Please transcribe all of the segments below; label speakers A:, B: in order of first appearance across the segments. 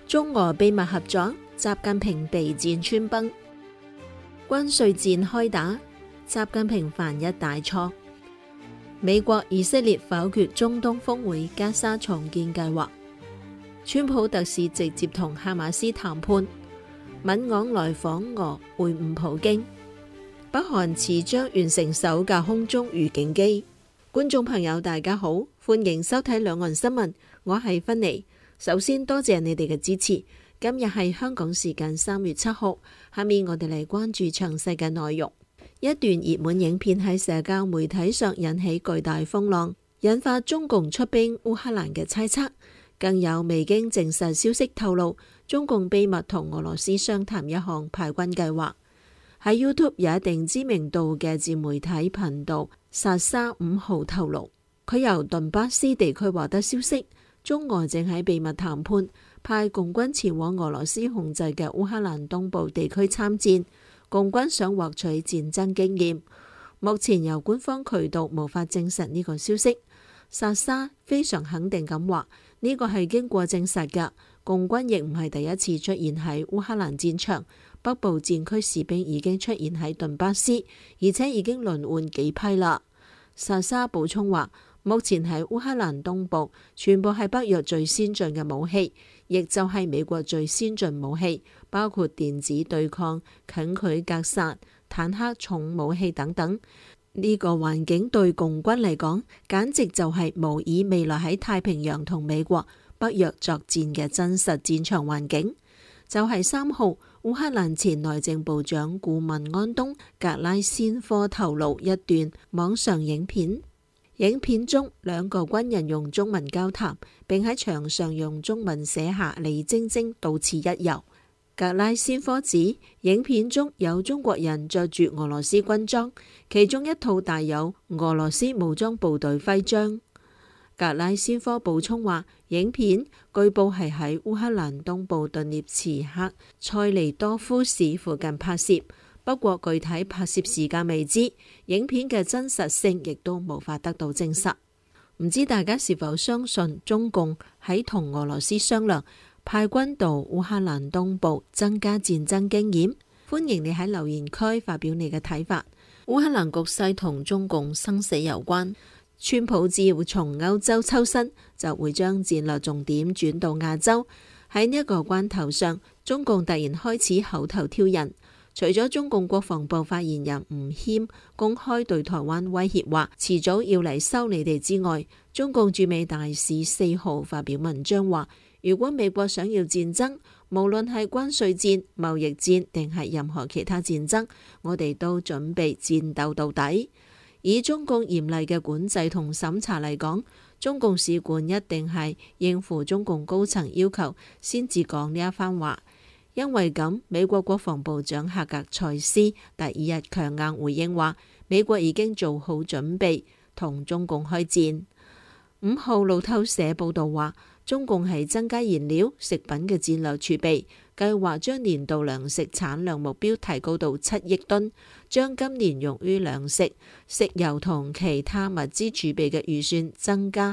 A: 中俄秘密合作，習近平備戰穿崩。關稅戰開打，習近平犯一大錯。美國、以色列否決中東峰會加沙重建計劃。川普特使直接同哈馬斯談判。敏昂來訪俄會晤普京。北韓遲將完成首架空中預警機。觀眾朋友大家好，歡迎收睇兩岸新聞，我係芬妮。首先多謝你哋嘅支持。今日係香港時間3月7號，下面我哋嚟關注詳細嘅內容。一段熱門影片喺社交媒體上引起巨大風浪，引發中共出兵烏克蘭嘅猜測。更有未經證實消息透露，中共秘密同俄羅斯商談一項派軍計劃。喺 YouTube 有一定知名度嘅自媒體頻道薩沙5號透露，佢由頓巴斯地區獲得消息，中俄正喺秘密談判，派共軍前往俄羅斯控制嘅烏克蘭東部地區參戰。共軍想獲取戰爭經驗，目前由官方渠道無法證實呢個消息。薩沙非常肯定咁話，呢個係經過證實嘅。共軍亦唔係第一次出現喺烏克蘭戰場，北部戰區士兵已經出現喺頓巴斯，而且已經輪換幾批啦。薩沙補充話，目前喺烏克蘭東部全部係北約最先進嘅武器，亦就係美國最先進武器，包括電子對抗、近距格殺、坦克、重武器等等。呢個環境對共軍嚟講，簡直就係模擬未來喺太平洋同美國、北約作戰嘅真實戰場環境。就係3號，烏克蘭前內政部長顧問安東格拉先科透露一段網上影片。影片中兩個軍人用中文交談，並喺牆上用中文寫下李晶晶到此一遊。格拉先科指影片中有中國人着住俄羅斯軍裝，其中一套帶有俄羅斯武裝部隊徽章。格拉先科補充話，影片據報係喺烏克蘭東部頓涅茨克塞利多夫市附近拍攝，不過具體拍攝時間未知，影片嘅真實性亦都無法得到證實。唔知大家是否相信中共喺同俄羅斯商量派軍到烏克蘭東部增加戰爭經驗？歡迎你喺留言區發表你嘅睇法。烏克蘭局勢同中共生死攸關。川普只要從歐洲抽身，就會將戰略重點轉到亞洲。喺呢一個關頭上，中共突然開始口頭挑釁。除咗中共國防部發言人吳謙公開對台灣威脅話遲早要嚟收你哋之外，中共駐美大使4號發表文章話，如果美國想要戰爭，無論係關稅戰、貿易戰定係任何其他戰爭，我哋都準備戰鬥到底。以中共嚴厲嘅管制同審查嚟講，中共使館一定係應付中共高層要求先至講呢一番話。因為咁，美國國防部長夏格塞斯第2日強硬回應話，美國已經做好準備同中共開戰。5號路透社報道話，中共係增加燃料、食品嘅戰略儲備，計劃將年度糧食產量目標提高到7億噸，將今年用於糧食、食油同其他物資儲備嘅預算增加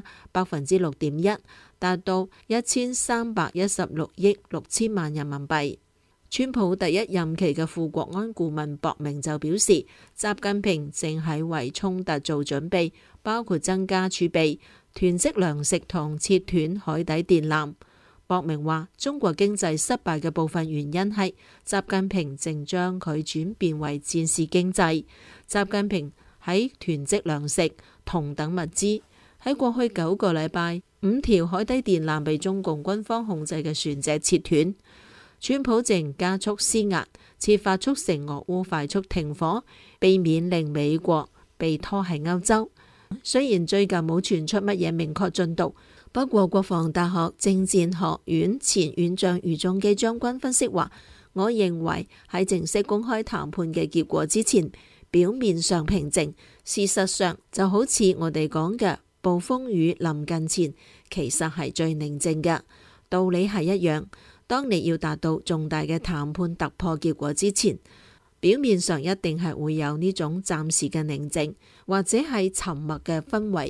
A: 6.1%，達到1316億6千萬人民幣。川普第1任期嘅副國安顧問博明就表示，習近平正喺為衝突做準備，包括增加儲備、囤積糧食同切斷海底電纜。博明話，中國經濟失敗嘅部分原因係習近平正將佢轉變為戰時經濟。習近平喺囤積糧食、銅等物資。喺過去9個禮拜，5條海底電纜被中共軍方控制嘅船隻切斷。川普正加速施壓，設法促成俄烏快速停火，避免令美國被拖喺歐洲。雖然最近冇傳出乜嘢明確進度，不過國防大學政戰學院前院長余仲基將軍分析話，我認為喺正式公開談判嘅結果之前，表面上平靜，事實上就好似我哋講嘅，暴風雨臨近前，其實係最寧靜嘅。道理係一樣。當你要達到重大嘅談判突破結果之前，表面上一定係會有呢種暫時嘅寧靜，或者係沉默嘅氛圍。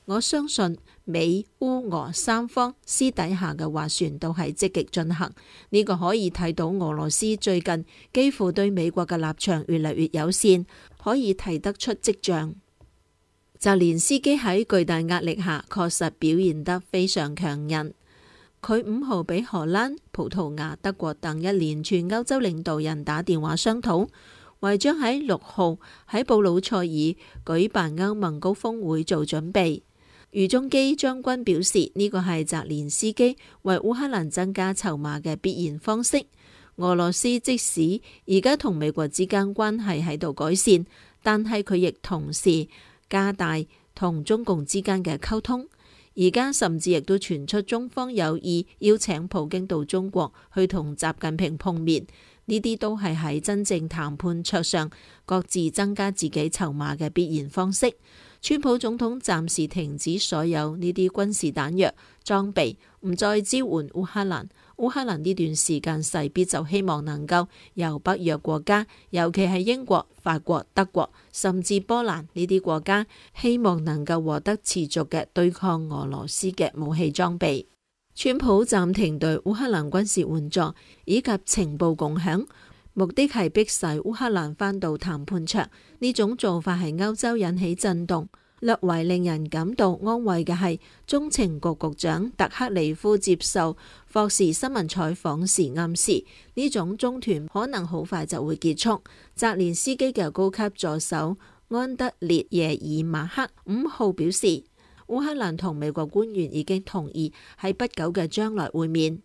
A: 我相信美烏俄三方私底下嘅斡旋都係積極進行，呢個可以睇到俄羅斯最近幾乎對美國嘅立場越嚟越友善，可以睇得出跡象。澤連斯基喺巨大壓力下確實表現得非常強韌。佢5號俾荷蘭、葡萄牙、德國等一連串歐洲領導人打電話商討，為將喺6號喺布魯塞爾舉辦歐盟高峰會做準備。余中基將軍表示，呢個係澤連斯基為烏克蘭增加籌碼嘅必然方式。俄羅斯即使而家同美國之間關係喺度改善，但係佢亦同時加大同中共之間嘅溝通。而家甚至亦都傳出中方有意邀請普京到中國去同習近平碰面，呢啲都係喺真正談判桌上各自增加自己籌碼嘅必然方式。川普總統暫時停止所有呢啲軍事彈藥裝備，唔再支援烏克蘭。烏克蘭呢段時間勢必就希望能夠由北約國家，尤其係英國、法國、德國，甚至波蘭呢啲國家，希望能夠獲得持續嘅對抗俄羅斯嘅武器裝備。川普暫停對烏克蘭軍事援助以及情報共享，目的係迫使烏克蘭返到談判桌。呢種做法係歐洲引起震動。略為令人感到安慰嘅係，中情局局長特克里夫接受霍士新聞採訪時暗示，呢種中斷可能好快就會結束。澤連斯基嘅高級助手安德烈耶爾馬克5號表示，烏克蘭同美國官員已經同意喺不久嘅將來會面。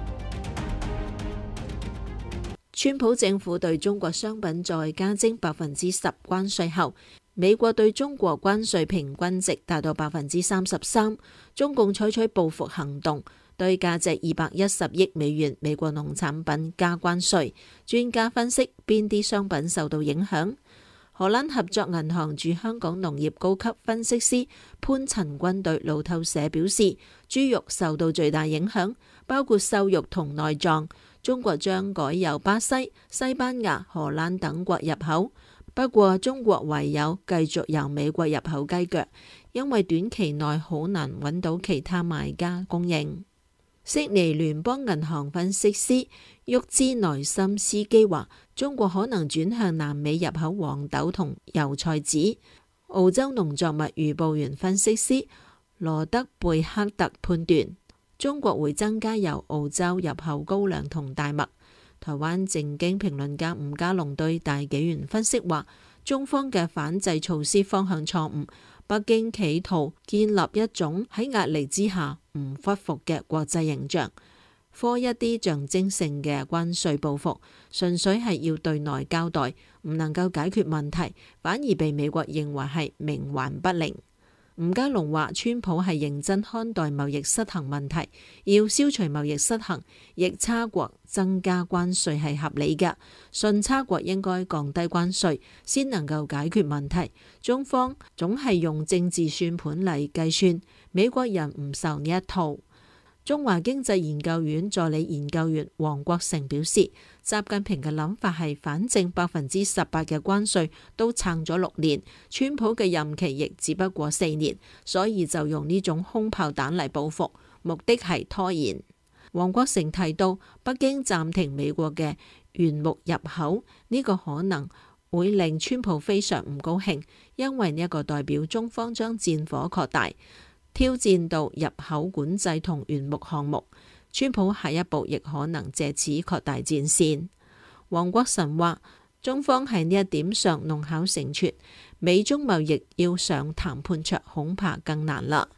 A: 川普政府對中國商品再加徵10%關稅後，美國對中國關稅平均值達到33%，中共採取報復行動，對價值210億美元美國農產品加關稅。專家分析邊啲商品受到影響。荷蘭合作銀行駐香港農業高級分析師潘陳軍對路透社表示，豬肉受到最大影響，包括瘦肉同內臟。中國將改由巴西、西班牙、荷蘭等國入口。不過中國唯有繼續由美國入口雞腳，因為短期內好難揾到其他賣家供應。悉尼聯邦銀行分析師沃茲內森斯基話，中國可能轉向南美入口黃豆同油菜籽。澳洲農作物預報員分析師羅德貝克特判斷，中國會增加由澳洲入口高粱同大麥。台灣正經評論家吳家龍對大紀元分析話，中方嘅反制措施方向錯誤，北京企圖建立一種喺壓力之下唔屈服嘅國際形象，科一啲象徵性嘅關稅報復，純粹係要對內交代，唔能夠解決問題，反而被美國認為係冥頑不靈。吳家龍話，川普係認真看待貿易失衡問題，要消除貿易失衡，逆差國增加關稅係合理嘅，順差國應該降低關稅，先能夠解決問題。中方總係用政治算盤嚟計算，美國人唔受呢一套。中華經濟研究院助理研究員黃國成表示，習近平嘅諗法係反正18%嘅關稅都撐咗6年，川普嘅任期亦只不過4年，所以就用呢種空炮彈嚟報復，目的係拖延。黃國成提到，北京暫停美國嘅原木入口，呢個可能會令川普非常唔高興，因為呢一個代表中方將戰火擴大，挑戰到入口管制同原木項目，川普下一步亦可能借此擴大戰線。黃國成話，中方喺呢一點上弄巧成拙，美中貿易要上談判桌恐怕更難啦。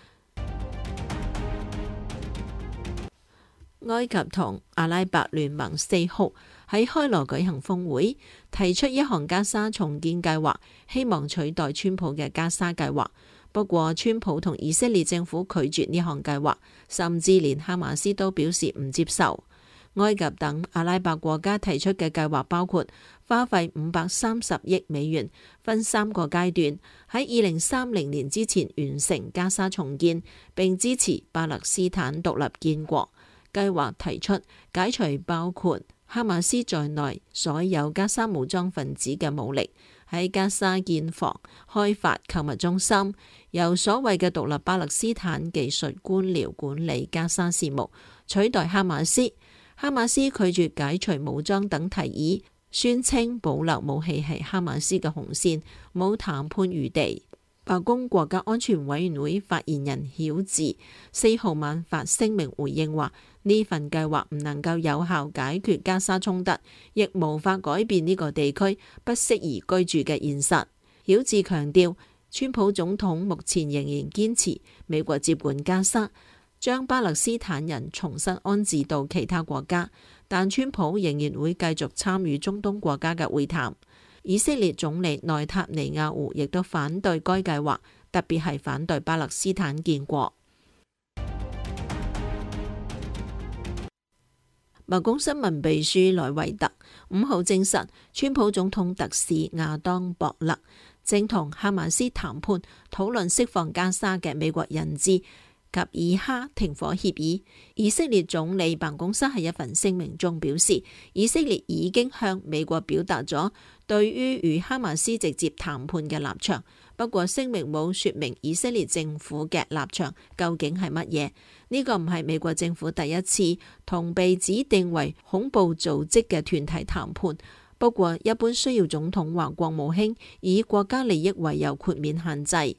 A: 埃及同阿拉伯聯盟4號喺開羅舉行峰會，提出一項加沙重建計劃，希望取代川普嘅加沙計劃。不過川普同以色列政府拒絕呢項計劃，甚至連哈馬斯都表示唔接受。埃及等阿拉伯國家提出嘅計劃包括花費530億美元，分3個階段，喺2030年之前完成加沙重建，並支持巴勒斯坦獨立建國。計劃提出解除包括哈馬斯在內所有加沙武裝分子嘅武力， 喺加沙建房、開發購物中心，由所謂嘅獨立巴勒斯坦技術官僚管理加沙事務，取代哈馬斯。哈馬斯拒絕解除武裝等提議，宣稱保留武器係哈馬斯嘅紅線，冇談判餘地。白宮國家安全委員會發言人曉治4號晚發聲明回應話，呢份計劃唔能夠有效解決加沙衝突，亦無法改變呢個地區不適宜居住嘅現實。曉治強調，川普總統目前仍然堅持美國接管加沙，將巴勒斯坦人重新安置到其他國家，但川普仍然會繼續參與中東國家嘅會談。以色列總理內塔尼亞胡亦都反對該計劃，特別係反對巴勒斯坦建國。白宮新聞秘書萊維特5號證實，川普總統特使亞當博勒正同哈馬斯談判，討論釋放加沙嘅美國人質及以哈停火協議。以色列總理辦公室喺一份聲明中表示，以色列已經向美國表達咗對於與哈馬斯直接談判嘅立場，不過聲明冇說明以色列政府嘅立場究竟係乜嘢。呢個唔係美國政府第一次同被指定為恐怖組織嘅團體談判，不過一般需要總統或國務卿以國家利益為由豁免限制。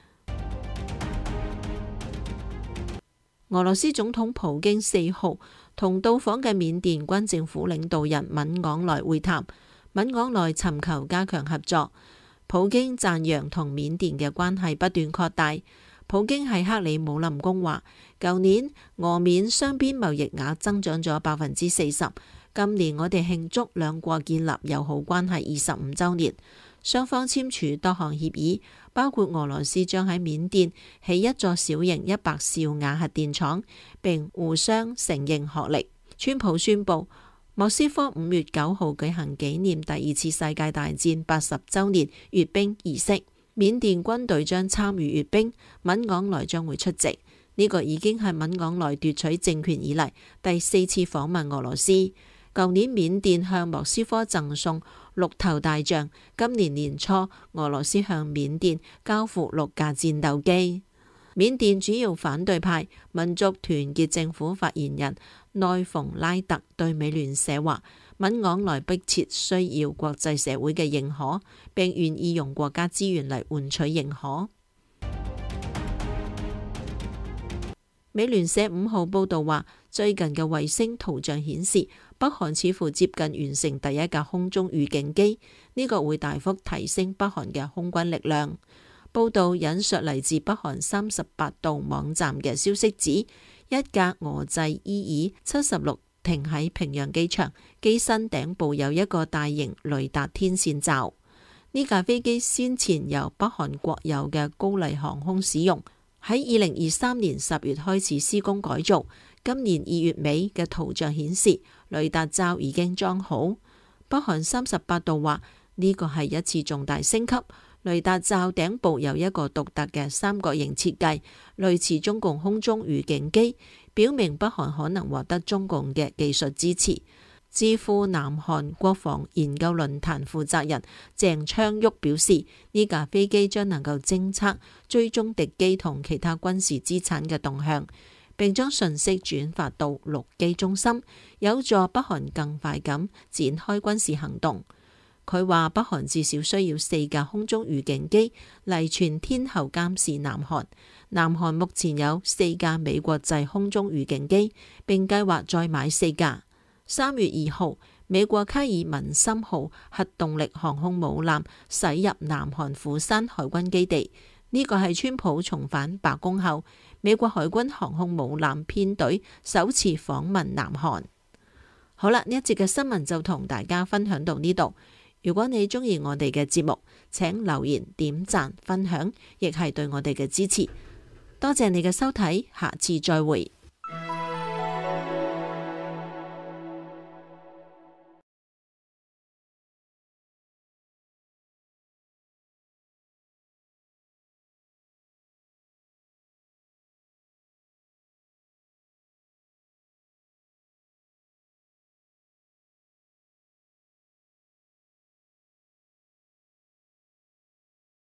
A: 俄羅斯總統普京4號同到訪嘅緬甸軍政府領導人敏昂萊會談，敏昂萊尋求加強合作。普京讚揚同緬甸嘅關係不斷擴大。普京喺克里姆林宮話，舊年俄緬雙邊貿易額增長咗40%，今年我哋慶祝兩國建立友好關係25週年。雙方簽署多項協議，包括俄羅斯將喺緬甸起一座小型100兆瓦核電廠，並互相承認學歷。川普宣布，莫斯科5月9號舉行紀念第2次世界大戰80週年閱兵儀式，緬甸軍隊將參與閱兵，敏昂萊將會出席。呢個已經係敏昂萊奪取政權以嚟第4次訪問俄羅斯。舊年緬甸向莫斯科贈送6頭大象，今年年初俄羅斯向緬甸交付6架戰鬥機。緬甸主要反對派民族團結政府發言人內蓬拉特對美聯社話，敏昂萊迫切需要國際社會嘅認可，並願意用國家資源嚟換取認可。美聯社5號報道話，最近嘅衛星圖像顯示，北韓似乎接近完成第一架空中預警機，呢個會大幅提升北韓嘅空軍力量。報道引述嚟自北韓38度網站嘅消息指，一架俄製EE-76停喺平壤機場，機身頂部有一個大型雷達天線罩。呢架飛機先前由北韓國有嘅高麗航空使用，喺2023年10月開始施工改造，今年2月尾嘅圖像顯示雷達罩已經裝好。北韓38度話，呢個係一次重大升級。雷達罩頂部有一個獨特嘅三角形設計，類似中共空中預警機，表明北韓可能獲得中共嘅技術支持。智庫南韓國防研究論壇負責人鄭昌旭表示，呢架飛機將能夠偵測、追蹤敵機同其他軍事資產嘅動向，並將信息轉發到陸基中心，有助北韓更快咁展開軍事行動。佢話北韓至少需要4架空中預警機嚟全天候監視南韓。南韓目前有4架美國製空中預警機，並計劃再買4架。3月2號，美國卡爾文森號核動力航空母艦駛入南韓釜山海軍基地，呢個係川普重返白宮後，美國海軍航空母艦編隊首次訪問南韓。好啦，呢一節嘅新聞就同大家分享到呢度。如果你鍾意我哋嘅節目，請留言、點讚、分享，亦係對我哋嘅支持。多謝你嘅收睇，下次再會。